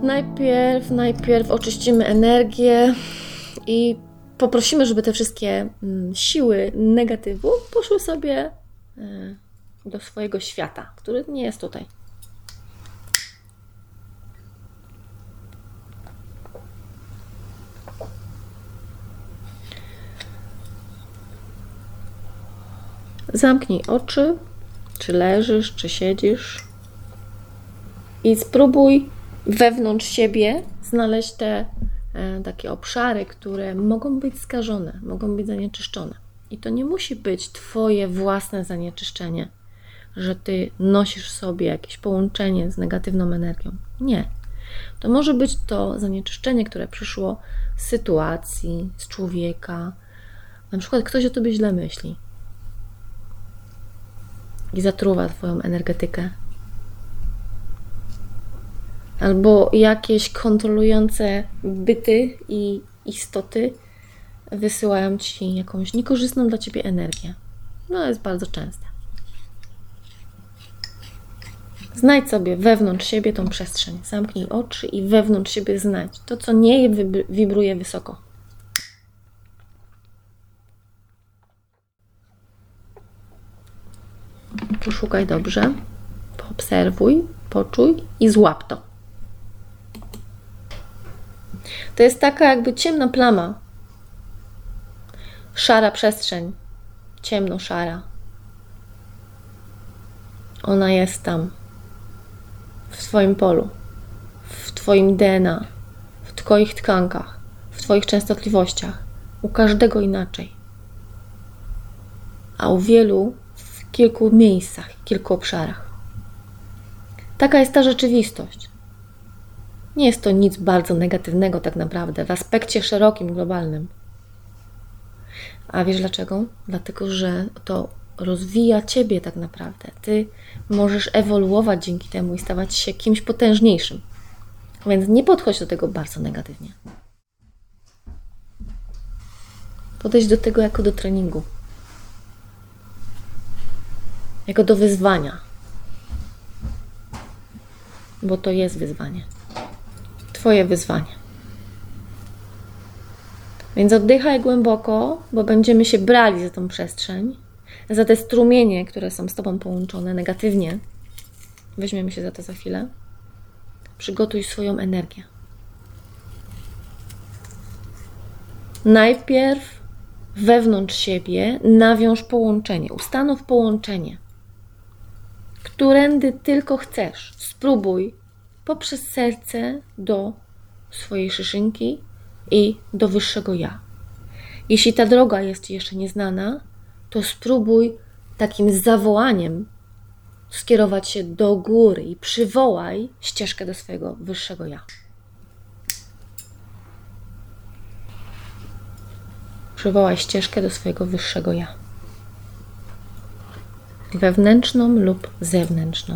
Najpierw oczyścimy energię i poprosimy, żeby te wszystkie siły negatywu poszły sobie do swojego świata, który nie jest tutaj. Zamknij oczy, czy leżysz, czy siedzisz i spróbuj wewnątrz siebie znaleźć te takie obszary, które mogą być skażone, mogą być zanieczyszczone. I to nie musi być Twoje własne zanieczyszczenie, że Ty nosisz w sobie jakieś połączenie z negatywną energią. Nie. To może być to zanieczyszczenie, które przyszło z sytuacji, z człowieka. Na przykład ktoś o Tobie źle myśli i zatruwa Twoją energetykę. Albo jakieś kontrolujące byty i istoty wysyłają Ci jakąś niekorzystną dla Ciebie energię. No, jest bardzo częste. Znajdź sobie wewnątrz siebie tą przestrzeń. Zamknij oczy i wewnątrz siebie znajdź to, co nie wibruje wysoko. Poszukaj dobrze, poobserwuj, poczuj i złap to. To jest taka jakby ciemna plama. Szara przestrzeń. Ciemno-szara. Ona jest tam. W Twoim polu. W Twoim DNA. W Twoich tkankach. W Twoich częstotliwościach. U każdego inaczej. A u wielu w kilku miejscach, kilku obszarach. Taka jest ta rzeczywistość. Nie jest to nic bardzo negatywnego tak naprawdę, w aspekcie szerokim, globalnym. A wiesz dlaczego? Dlatego, że to rozwija Ciebie tak naprawdę. Ty możesz ewoluować dzięki temu i stawać się kimś potężniejszym. Więc nie podchodź do tego bardzo negatywnie. Podejdź do tego jako do treningu. Jako do wyzwania. Bo to jest wyzwanie. Twoje wyzwanie. Więc oddychaj głęboko, bo będziemy się brali za tą przestrzeń, za te strumienie, które są z Tobą połączone negatywnie. Weźmiemy się za to za chwilę. Przygotuj swoją energię. Najpierw wewnątrz siebie nawiąż połączenie, ustanów połączenie, którędy tylko chcesz. Spróbuj poprzez serce do swojej szyszynki i do wyższego ja. Jeśli ta droga jest Ci jeszcze nieznana, to spróbuj takim zawołaniem skierować się do góry i przywołaj ścieżkę do swojego wyższego ja. Przywołaj ścieżkę do swojego wyższego ja. Wewnętrzną lub zewnętrzną.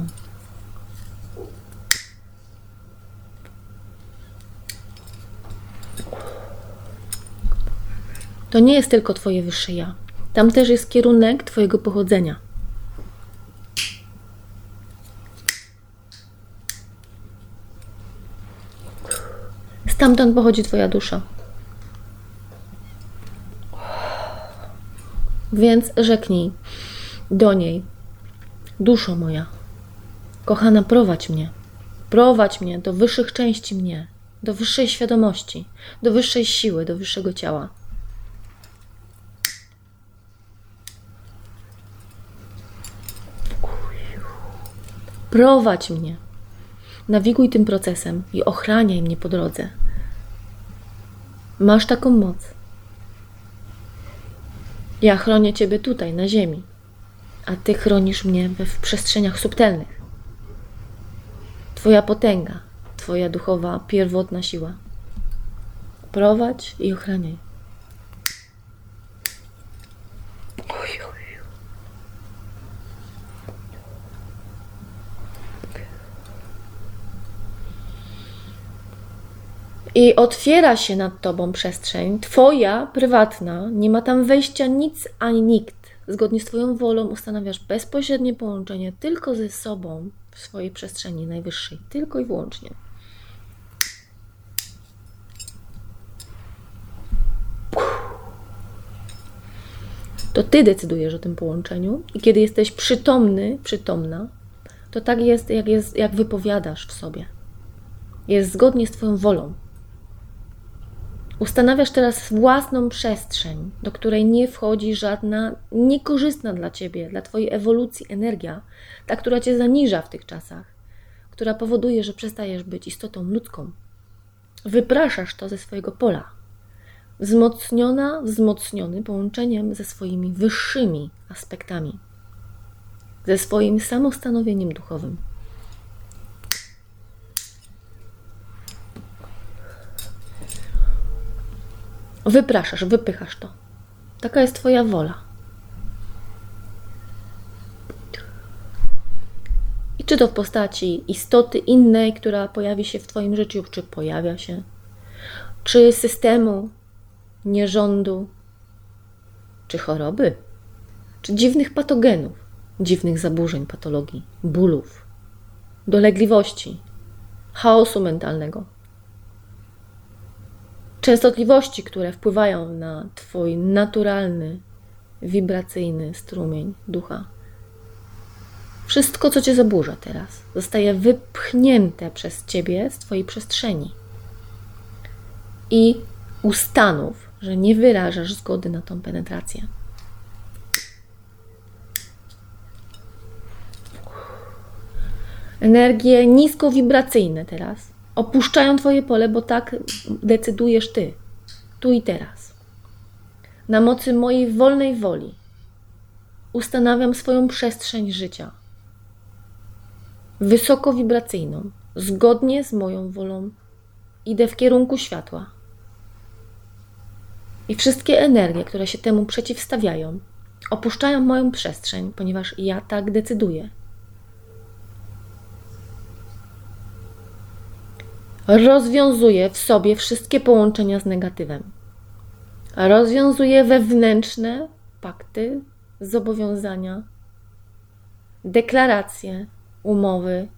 To nie jest tylko Twoje wyższe ja. Tam też jest kierunek Twojego pochodzenia. Stamtąd pochodzi Twoja dusza. Więc rzeknij do niej: duszo moja, kochana, prowadź mnie. Prowadź mnie do wyższych części mnie, do wyższej świadomości, do wyższej siły, do wyższego ciała. Prowadź mnie. Nawiguj tym procesem i ochraniaj mnie po drodze. Masz taką moc. Ja chronię Ciebie tutaj, na ziemi, a Ty chronisz mnie w przestrzeniach subtelnych. Twoja potęga, Twoja duchowa, pierwotna siła. Prowadź i ochraniaj. I otwiera się nad Tobą przestrzeń, Twoja, prywatna, nie ma tam wejścia nic ani nikt. Zgodnie z Twoją wolą ustanawiasz bezpośrednie połączenie tylko ze sobą w swojej przestrzeni najwyższej, tylko i wyłącznie. To Ty decydujesz o tym połączeniu i kiedy jesteś przytomny, przytomna, to tak jest, jak wypowiadasz w sobie. Jest zgodnie z Twoją wolą. Ustanawiasz teraz własną przestrzeń, do której nie wchodzi żadna niekorzystna dla Ciebie, dla Twojej ewolucji energia, ta, która Cię zaniża w tych czasach, która powoduje, że przestajesz być istotą ludzką. Wypraszasz to ze swojego pola. Wzmocniony połączeniem ze swoimi wyższymi aspektami, ze swoim samostanowieniem duchowym. Wypraszasz, wypychasz to. Taka jest Twoja wola. I czy to w postaci istoty innej, która pojawi się w Twoim życiu, czy pojawia się, czy systemu, nierządu, czy choroby, czy dziwnych patogenów, dziwnych zaburzeń, patologii, bólów, dolegliwości, chaosu mentalnego, częstotliwości, które wpływają na Twój naturalny, wibracyjny strumień ducha. Wszystko, co Cię zaburza teraz, zostaje wypchnięte przez Ciebie z Twojej przestrzeni. I ustanów, że nie wyrażasz zgody na tą penetrację. Energie niskowibracyjne teraz opuszczają Twoje pole, bo tak decydujesz Ty, tu i teraz. Na mocy mojej wolnej woli ustanawiam swoją przestrzeń życia, wysokowibracyjną, zgodnie z moją wolą. Idę w kierunku światła. I wszystkie energie, które się temu przeciwstawiają, opuszczają moją przestrzeń, ponieważ ja tak decyduję. Rozwiązuję w sobie wszystkie połączenia z negatywem. Rozwiązuję wewnętrzne pakty, zobowiązania, deklaracje, umowy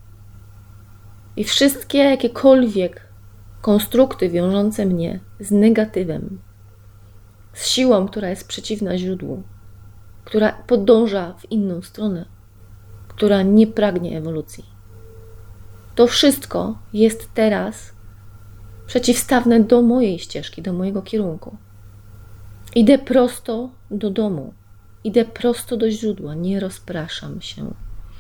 i wszystkie jakiekolwiek konstrukty wiążące mnie z negatywem, z siłą, która jest przeciwna źródłu, która podąża w inną stronę, która nie pragnie ewolucji. To wszystko jest teraz przeciwstawne do mojej ścieżki, do mojego kierunku. Idę prosto do domu, idę prosto do źródła, nie rozpraszam się.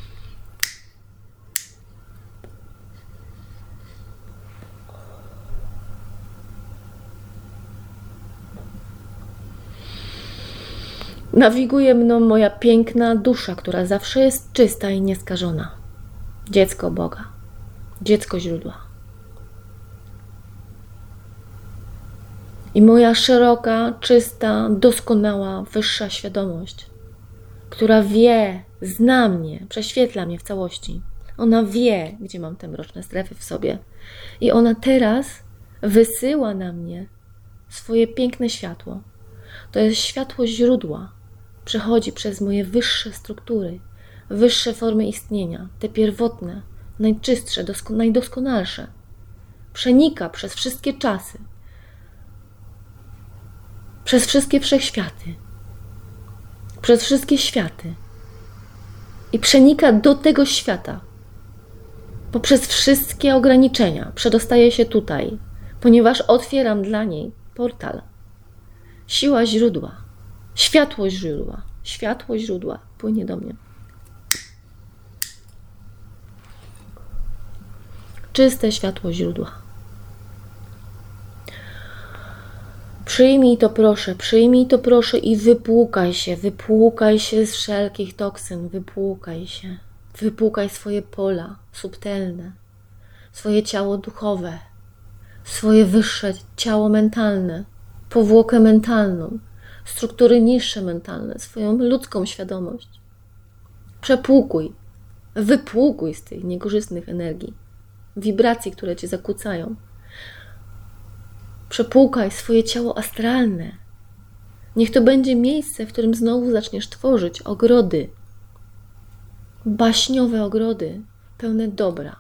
Nawiguje mną moja piękna dusza, która zawsze jest czysta i nieskażona. Dziecko Boga, dziecko źródła. I moja szeroka, czysta, doskonała, wyższa świadomość, która wie, zna mnie, prześwietla mnie w całości. Ona wie, gdzie mam te mroczne strefy w sobie. I ona teraz wysyła na mnie swoje piękne światło. To jest światło źródła. Przechodzi przez moje wyższe struktury, wyższe formy istnienia, te pierwotne, najczystsze, najdoskonalsze. Przenika przez wszystkie czasy, przez wszystkie wszechświaty, przez wszystkie światy i przenika do tego świata. Poprzez wszystkie ograniczenia przedostaje się tutaj, ponieważ otwieram dla niej portal. Siła źródła, światło źródła płynie do mnie. Czyste światło źródła. Przyjmij to proszę i wypłukaj się z wszelkich toksyn, wypłukaj swoje pola subtelne, swoje ciało duchowe, swoje wyższe ciało mentalne, powłokę mentalną, struktury niższe mentalne, swoją ludzką świadomość. Wypłukuj z tych niekorzystnych energii, wibracji, które Cię zakłócają. Przepłukaj swoje ciało astralne. Niech to będzie miejsce, w którym znowu zaczniesz tworzyć ogrody, baśniowe ogrody, pełne dobra.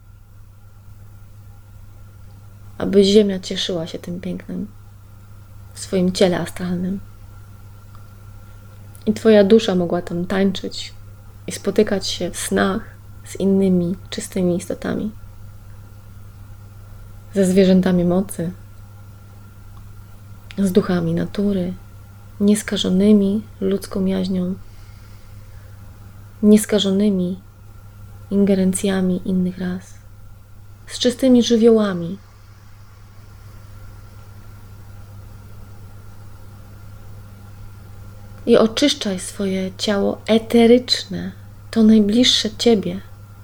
Aby ziemia cieszyła się tym pięknem w swoim ciele astralnym. I Twoja dusza mogła tam tańczyć i spotykać się w snach z innymi czystymi istotami, ze zwierzętami mocy, z duchami natury, nieskażonymi ludzką jaźnią, nieskażonymi ingerencjami innych ras, z czystymi żywiołami. I oczyszczaj swoje ciało eteryczne, to najbliższe Ciebie.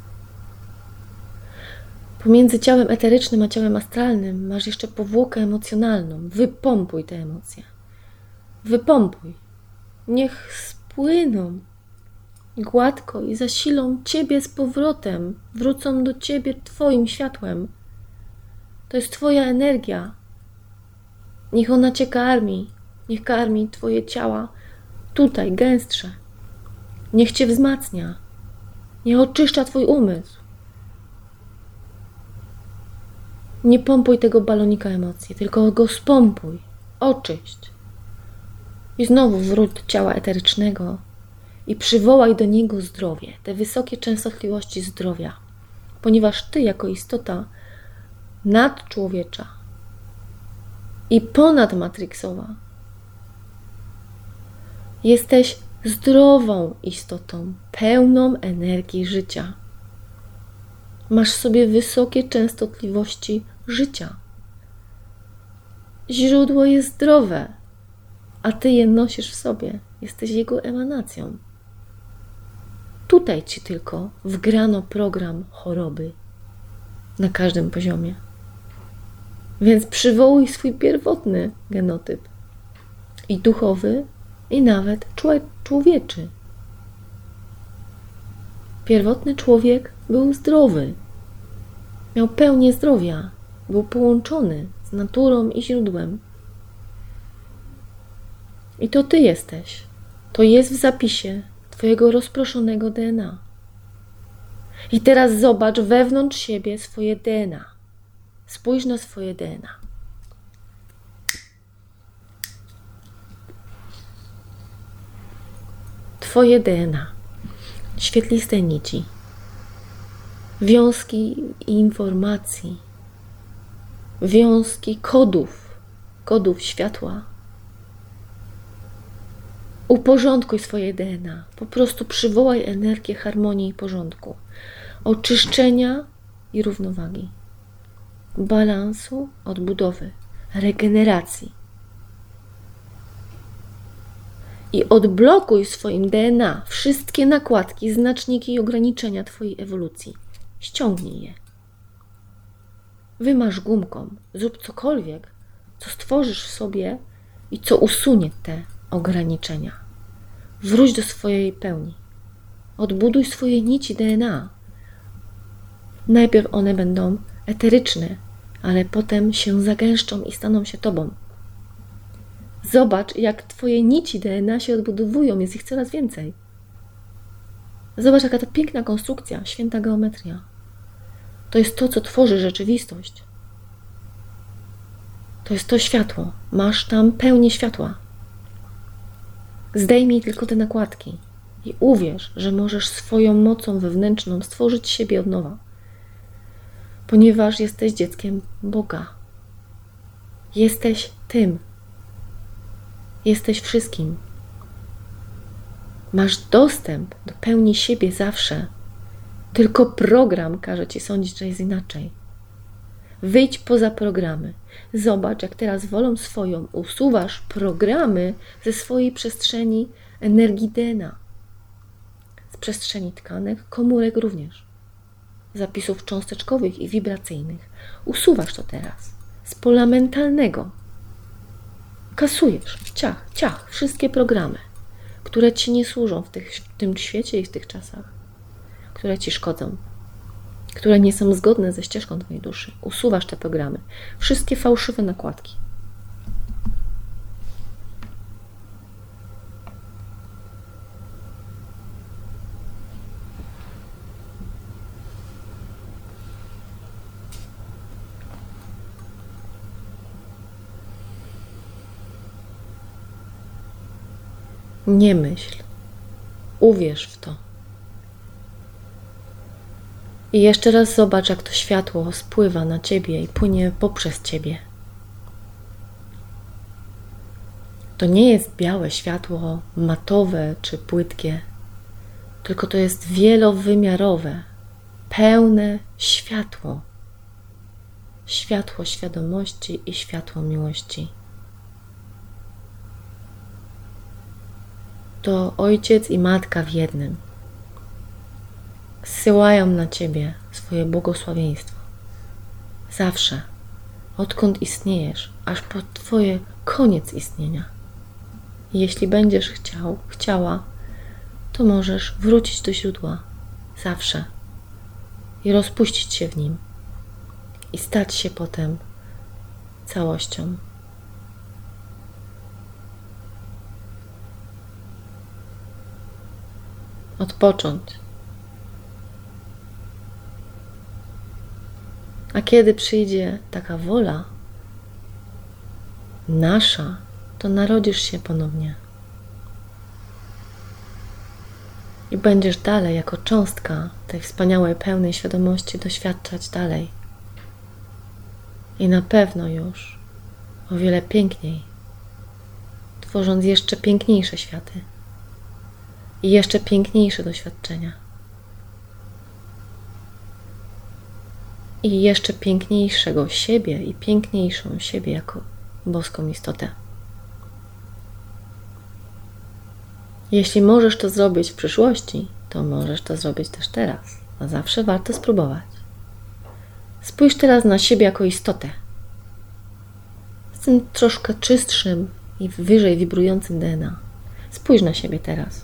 Pomiędzy ciałem eterycznym a ciałem astralnym masz jeszcze powłokę emocjonalną. Wypompuj te emocje. Wypompuj. Niech spłyną gładko i zasilą Ciebie z powrotem. Wrócą do Ciebie Twoim światłem. To jest Twoja energia. Niech ona Cię karmi. Niech karmi Twoje ciała tutaj, gęstsze. Niech Cię wzmacnia. Niech oczyszcza Twój umysł. Nie pompuj tego balonika emocji, tylko go spompuj. Oczyść. I znowu wróć do ciała eterycznego i przywołaj do niego zdrowie, te wysokie częstotliwości zdrowia. Ponieważ Ty jako istota nadczłowiecza i ponadmatriksowa jesteś zdrową istotą, pełną energii życia. Masz w sobie wysokie częstotliwości życia. Źródło jest zdrowe, a Ty je nosisz w sobie. Jesteś jego emanacją. Tutaj Ci tylko wgrano program choroby na każdym poziomie. Więc przywołuj swój pierwotny genotyp. I duchowy, i nawet człowieczy. Pierwotny człowiek był zdrowy. Miał pełnię zdrowia. Był połączony z naturą i źródłem. I to Ty jesteś. To jest w zapisie Twojego rozproszonego DNA. I teraz zobacz wewnątrz siebie swoje DNA. Spójrz na swoje DNA. Twoje DNA. Świetliste nici. Wiązki informacji. Wiązki kodów światła. Uporządkuj swoje DNA. Po prostu przywołaj energię harmonii i porządku. Oczyszczenia i równowagi. Balansu, odbudowy, regeneracji. I odblokuj w swoim DNA wszystkie nakładki, znaczniki i ograniczenia Twojej ewolucji. Ściągnij je. Wymaż gumką. Zrób cokolwiek, co stworzysz w sobie i co usunie te ograniczenia. Wróć do swojej pełni. Odbuduj swoje nici DNA. Najpierw one będą eteryczne, ale potem się zagęszczą i staną się Tobą. Zobacz, jak Twoje nici DNA się odbudowują, jest ich coraz więcej. Zobacz, jaka to piękna konstrukcja, święta geometria. To jest to, co tworzy rzeczywistość. To jest to światło. Masz tam pełnię światła. Zdejmij tylko te nakładki i uwierz, że możesz swoją mocą wewnętrzną stworzyć siebie od nowa. Ponieważ jesteś dzieckiem Boga. Jesteś tym. Jesteś wszystkim. Masz dostęp do pełni siebie zawsze. Tylko program każe Ci sądzić, że jest inaczej. Wyjdź poza programy. Zobacz, jak teraz wolą swoją usuwasz programy ze swojej przestrzeni energii DNA. Z przestrzeni tkanek, komórek również. Zapisów cząsteczkowych i wibracyjnych. Usuwasz to teraz. Z pola mentalnego. Kasujesz. Ciach. Wszystkie programy, które Ci nie służą w tym świecie i w tych czasach. Które Ci szkodzą. Które nie są zgodne ze ścieżką Twojej duszy. Usuwasz te programy. Wszystkie fałszywe nakładki. Nie myśl. Uwierz w to. I jeszcze raz zobacz, jak to światło spływa na Ciebie i płynie poprzez Ciebie. To nie jest białe światło matowe czy płytkie, tylko to jest wielowymiarowe, pełne światło. Światło świadomości i światło miłości. To ojciec i matka w jednym. Zsyłają na Ciebie swoje błogosławieństwo. Zawsze, odkąd istniejesz, aż po Twoje koniec istnienia. I jeśli będziesz chciała, to możesz wrócić do źródła. Zawsze. I rozpuścić się w nim. I stać się potem całością. Odpocząć. A kiedy przyjdzie taka wola nasza, to narodzisz się ponownie. I będziesz dalej, jako cząstka tej wspaniałej, pełnej świadomości doświadczać dalej. I na pewno już o wiele piękniej, tworząc jeszcze piękniejsze światy i jeszcze piękniejsze doświadczenia. I jeszcze piękniejszego siebie i piękniejszą siebie jako boską istotę. Jeśli możesz to zrobić w przyszłości, to możesz to zrobić też teraz. A zawsze warto spróbować. Spójrz teraz na siebie jako istotę. Z tym troszkę czystszym i wyżej wibrującym DNA. Spójrz na siebie teraz.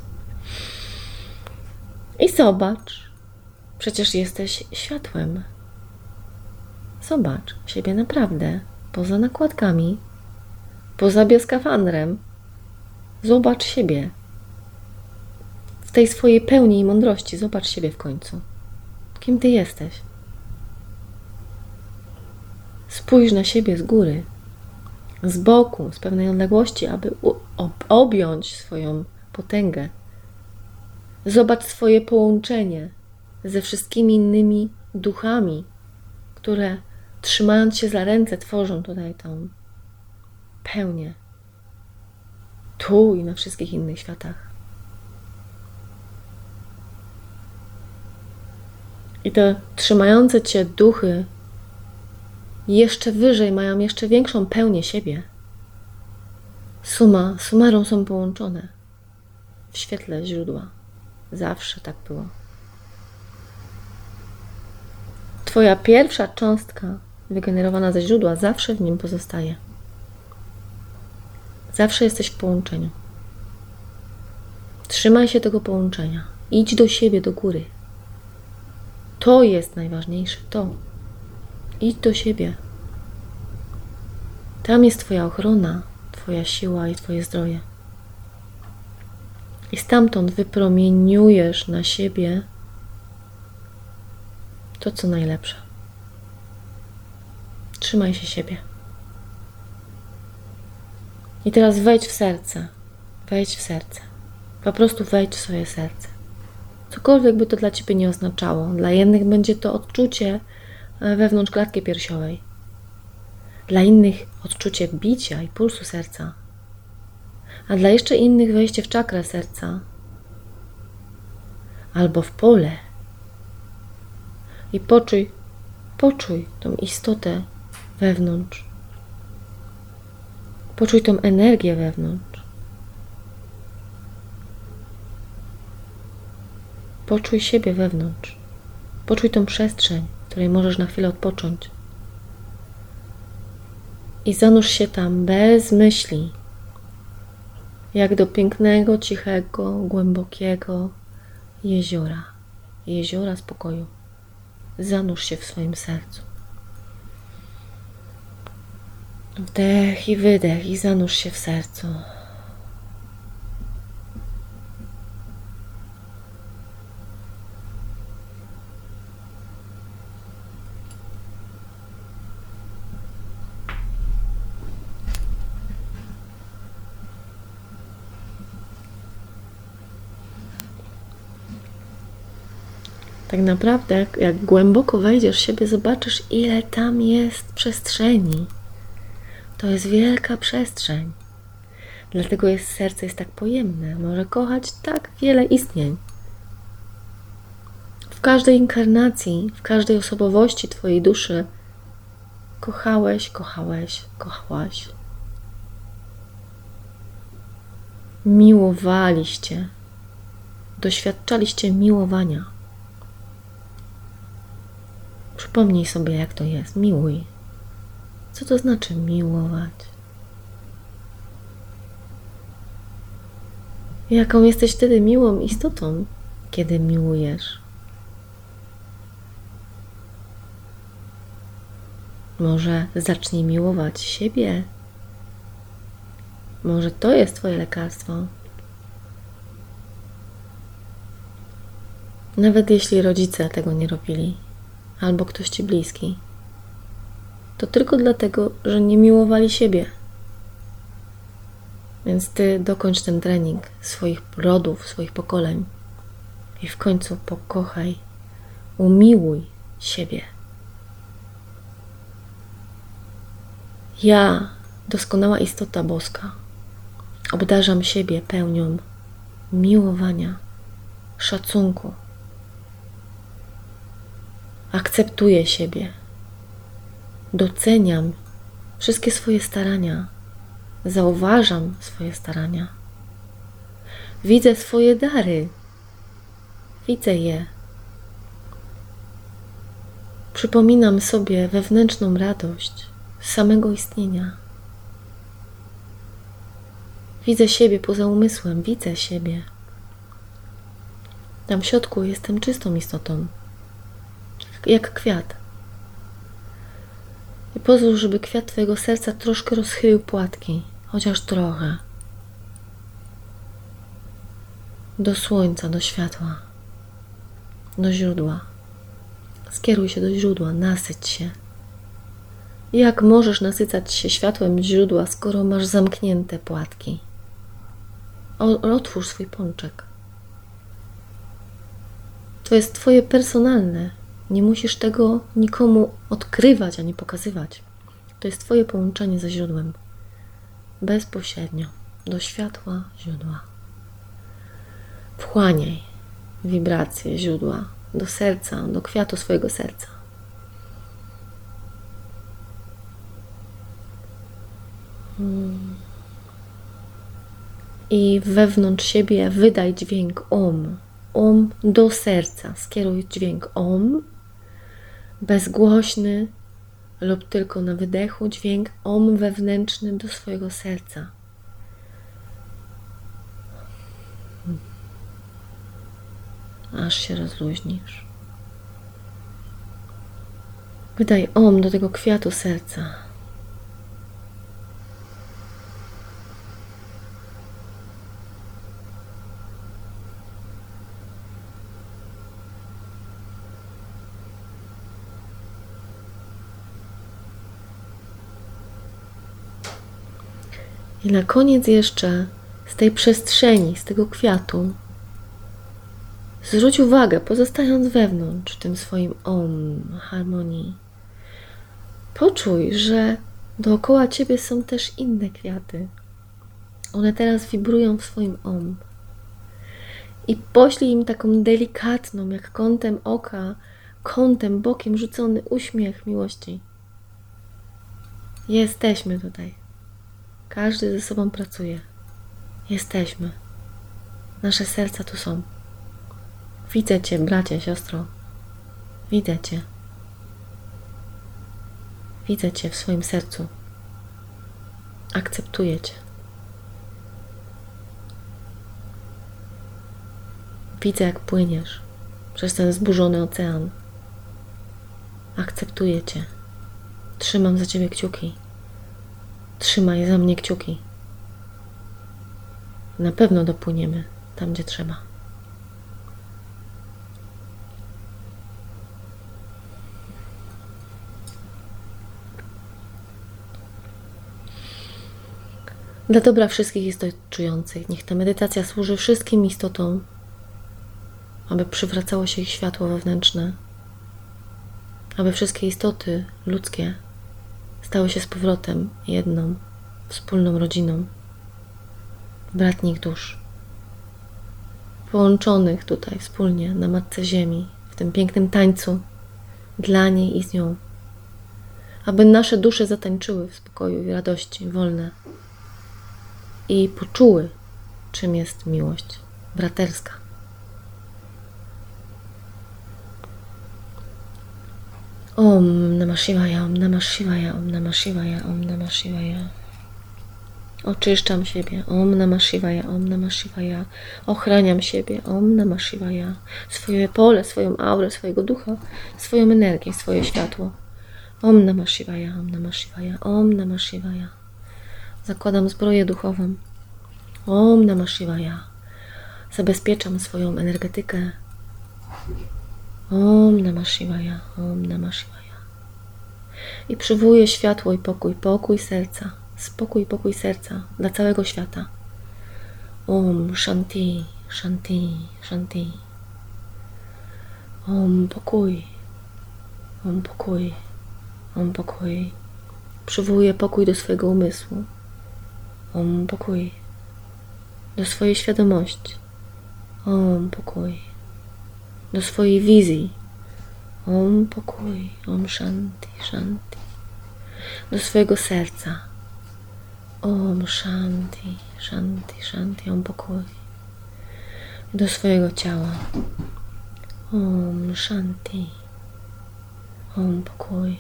I zobacz. Przecież jesteś światłem. Zobacz siebie naprawdę. Poza nakładkami. Poza bioskafandrem. Zobacz siebie. W tej swojej pełni i mądrości. Zobacz siebie w końcu. Kim Ty jesteś? Spójrz na siebie z góry, z boku, z pewnej odległości, aby objąć swoją potęgę. Zobacz swoje połączenie ze wszystkimi innymi duchami, które trzymając się za ręce tworzą tutaj tą pełnię. Tu i na wszystkich innych światach. I te trzymające Cię duchy jeszcze wyżej mają jeszcze większą pełnię siebie. Summa summarum są połączone w świetle źródła. Zawsze tak było. Twoja pierwsza cząstka wygenerowana ze źródła zawsze w nim pozostaje. Zawsze jesteś w połączeniu. Trzymaj się tego połączenia. Idź do siebie, do góry. To jest najważniejsze. To. Idź do siebie. Tam jest Twoja ochrona, Twoja siła i Twoje zdrowie. I stamtąd wypromieniujesz na siebie to, co najlepsze. Trzymaj się siebie. I teraz wejdź w serce. Wejdź w serce. Po prostu wejdź w swoje serce. Cokolwiek by to dla Ciebie nie oznaczało. Dla jednych będzie to odczucie wewnątrz klatki piersiowej. Dla innych odczucie bicia i pulsu serca. A dla jeszcze innych wejście w czakrę serca. Albo w pole. I poczuj tą istotę wewnątrz. Poczuj tą energię wewnątrz. Poczuj siebie wewnątrz. Poczuj tą przestrzeń, w której możesz na chwilę odpocząć. I zanurz się tam bez myśli, jak do pięknego, cichego, głębokiego jeziora. Jeziora spokoju. Zanurz się w swoim sercu. Wdech i wydech i zanurz się w sercu. Tak naprawdę, jak głęboko wejdziesz w siebie, zobaczysz, ile tam jest przestrzeni. To jest wielka przestrzeń. Dlatego serce jest tak pojemne. Może kochać tak wiele istnień. W każdej inkarnacji, w każdej osobowości Twojej duszy kochałeś, kochałaś. Miłowaliście. Doświadczaliście miłowania. Przypomnij sobie, jak to jest. Miłuj. Co to znaczy miłować? Jaką jesteś wtedy miłą istotą, kiedy miłujesz? Może zacznij miłować siebie? Może to jest Twoje lekarstwo? Nawet jeśli rodzice tego nie robili, albo ktoś Ci bliski, to tylko dlatego, że nie miłowali siebie. Więc Ty dokończ ten trening swoich rodów, swoich pokoleń i w końcu pokochaj, umiłuj siebie. Ja, doskonała istota boska, obdarzam siebie pełnią miłowania, szacunku. Akceptuję siebie. Doceniam wszystkie swoje starania. Zauważam swoje starania. Widzę swoje dary. Widzę je. Przypominam sobie wewnętrzną radość z samego istnienia. Widzę siebie poza umysłem. Widzę siebie. Tam w środku jestem czystą istotą. Jak kwiat. I pozwól, żeby kwiat Twojego serca troszkę rozchylił płatki. Chociaż trochę. Do słońca, do światła. Do źródła. Skieruj się do źródła, nasyć się. Jak możesz nasycać się światłem źródła, skoro masz zamknięte płatki? Otwórz swój pączek. To jest Twoje personalne. Nie musisz tego nikomu odkrywać, ani pokazywać. To jest Twoje połączenie ze źródłem. Bezpośrednio do światła źródła. Wchłaniaj wibracje źródła do serca, do kwiatu swojego serca. I wewnątrz siebie wydaj dźwięk OM. OM do serca. Skieruj dźwięk OM. Bezgłośny lub tylko na wydechu dźwięk OM wewnętrzny do swojego serca. Aż się rozluźnisz. Wydaj OM do tego kwiatu serca. I na koniec jeszcze z tej przestrzeni, z tego kwiatu zwróć uwagę, pozostając wewnątrz, w tym swoim OM, harmonii. Poczuj, że dookoła Ciebie są też inne kwiaty. One teraz wibrują w swoim OM. I poślij im taką delikatną, jak kątem oka, kątem, bokiem rzucony uśmiech miłości. Jesteśmy tutaj. Każdy ze sobą pracuje. Jesteśmy. Nasze serca tu są. Widzę Cię, bracie, siostro. Widzę Cię. Widzę Cię w swoim sercu. Akceptuję Cię. Widzę, jak płyniesz przez ten zburzony ocean. Akceptuję Cię. Trzymam za Ciebie kciuki. Trzymaj za mnie kciuki. Na pewno dopłyniemy tam, gdzie trzeba. Dla dobra wszystkich istot czujących. Niech ta medytacja służy wszystkim istotom aby przywracało się ich światło wewnętrzne, aby wszystkie istoty ludzkie stały się z powrotem jedną, wspólną rodziną, bratnich dusz, połączonych tutaj wspólnie na Matce Ziemi, w tym pięknym tańcu dla niej i z nią, aby nasze dusze zatańczyły w spokoju i radości, wolne i poczuły, czym jest miłość braterska. Om Namah Shivaya, Om Namah Shivaya, Om Namah Shivaya, Om Namah Shivaya. Oczyszczam siebie, Om Namah Shivaya, Om Namah Shivaya. Ochraniam siebie, Om Namah Shivaya. Swoje pole, swoją aurę, swojego ducha, swoją energię, swoje światło. Om Namah Shivaya, Om Namah Shivaya, Om Namah Shivaya. Zakładam zbroję duchową. Om Namah Shivaya. Zabezpieczam swoją energetykę. Om Namah Shivaya, Om Namah Shivaya. I przywołuję światło i pokój serca. Spokój i pokój serca dla całego świata. Om Shanti, Shanti, Shanti. Om pokój, Om pokój, Om pokój. Przywołuję pokój do swojego umysłu. Om pokój. Do swojej świadomości. Om pokój. Do swojej wizji. Om pokój, Om Shanti, Shanti. Do swojego serca. Om Shanti, Shanti, Shanti, Om pokój. Do swojego ciała. Om Shanti, Om pokój.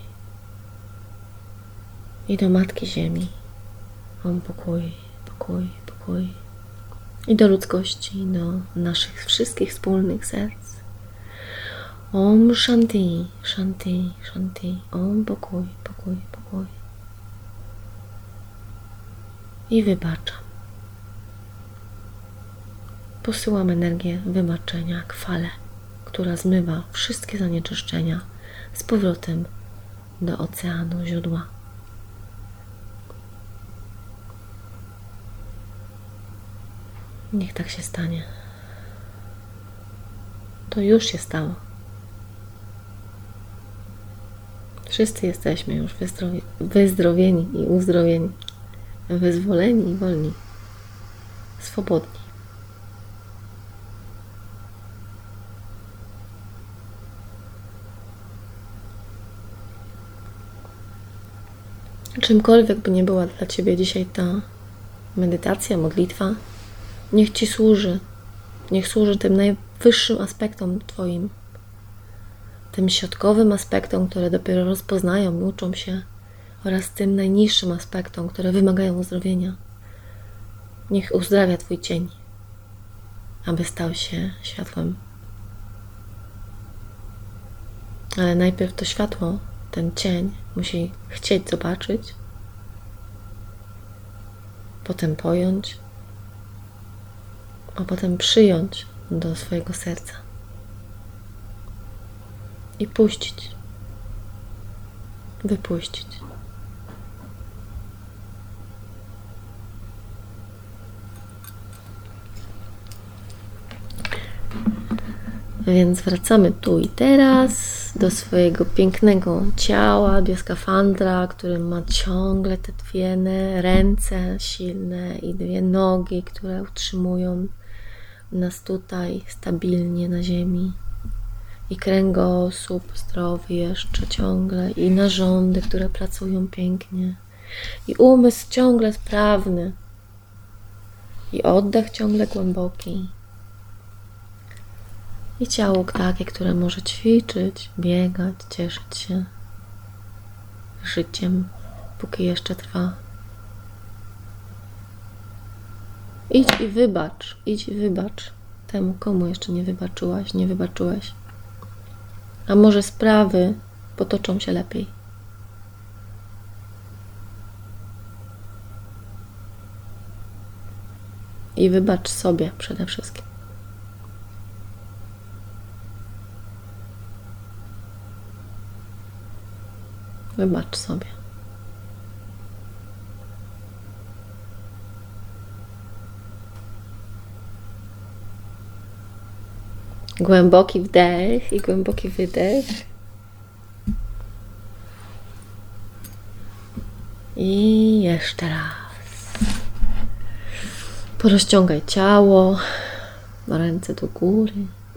I do Matki Ziemi. Om pokój, pokój, pokój. I do ludzkości, do naszych wszystkich wspólnych serc. Om Shanti, Shanti, Shanti. Om pokój, pokój, pokój. I wybaczam. Posyłam energię wybaczenia jak falę, która zmywa wszystkie zanieczyszczenia z powrotem do oceanu, źródła. Niech tak się stanie. To już się stało. Wszyscy jesteśmy już wyzdrowieni i uzdrowieni, wyzwoleni i wolni, swobodni. Czymkolwiek by nie była dla Ciebie dzisiaj ta medytacja, modlitwa, niech Ci służy. Niech służy tym najwyższym aspektom Twoim, tym środkowym aspektom, które dopiero rozpoznają, uczą się, oraz tym najniższym aspektom, które wymagają uzdrowienia. Niech uzdrawia Twój cień, aby stał się światłem. Ale najpierw to światło, ten cień musi chcieć zobaczyć, potem pojąć, a potem przyjąć do swojego serca i puścić, wypuścić. Więc wracamy tu i teraz do swojego pięknego ciała, bioskafandra, który ma ciągle te dwie ręce silne i dwie nogi, które utrzymują nas tutaj stabilnie na ziemi. I kręgosłup zdrowy jeszcze ciągle, i narządy, które pracują pięknie, i umysł ciągle sprawny, i oddech ciągle głęboki. I ciało takie, które może ćwiczyć, biegać, cieszyć się życiem, póki jeszcze trwa. Idź i wybacz temu, komu jeszcze nie wybaczyłaś, nie wybaczyłeś. A może sprawy potoczą się lepiej. I wybacz sobie przede wszystkim. Wybacz sobie. Głęboki wdech i głęboki wydech. I jeszcze raz. Porozciągaj ciało, ręce do góry.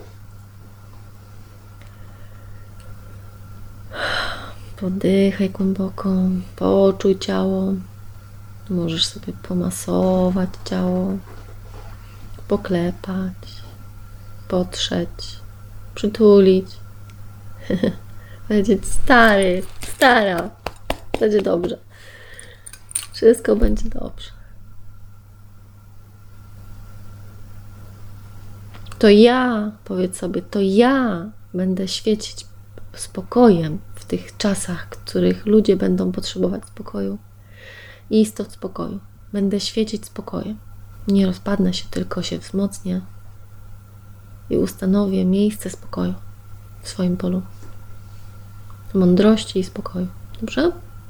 Podychaj głęboko, poczuj ciało. Możesz sobie pomasować ciało, poklepać, potrzeć, przytulić. Powiedzieć stary, stara, będzie dobrze. Wszystko będzie dobrze. To ja, powiedz sobie, to ja będę świecić spokojem w tych czasach, w których ludzie będą potrzebować spokoju i istot spokoju. Będę świecić spokojem. Nie rozpadnę się, tylko się wzmocnię i ustanowię miejsce spokoju w swoim polu. Mądrości i spokoju. Dobrze?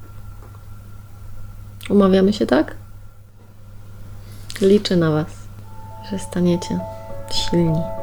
Umawiamy się tak? Liczę na Was, że staniecie silni.